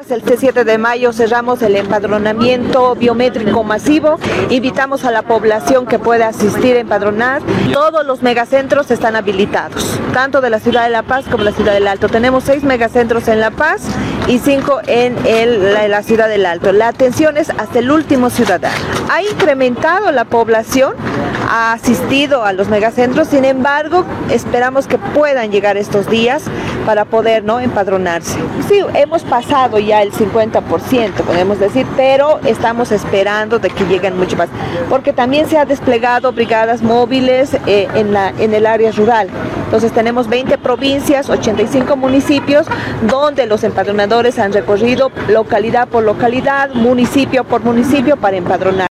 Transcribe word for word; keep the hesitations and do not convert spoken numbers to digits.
el siete de mayo cerramos el empadronamiento biométrico masivo. Invitamos a la población que pueda asistir a empadronar. Todos los megacentros están habilitados, tanto de la ciudad de La Paz como la ciudad del Alto. Tenemos seis megacentros en La Paz y cinco en el, la, la ciudad del Alto. La atención es hasta el último ciudadano. Ha incrementado la población, ha asistido a los megacentros, sin embargo, esperamos que puedan llegar estos días para poder, ¿no?, empadronarse. Sí, hemos pasado ya el cincuenta por ciento, podemos decir, pero estamos esperando de que lleguen mucho más, porque también se ha desplegado brigadas móviles eh, en, la, en el área rural. Entonces tenemos veinte provincias, ochenta y cinco municipios, donde los empadronadores han recorrido localidad por localidad, municipio por municipio para empadronar.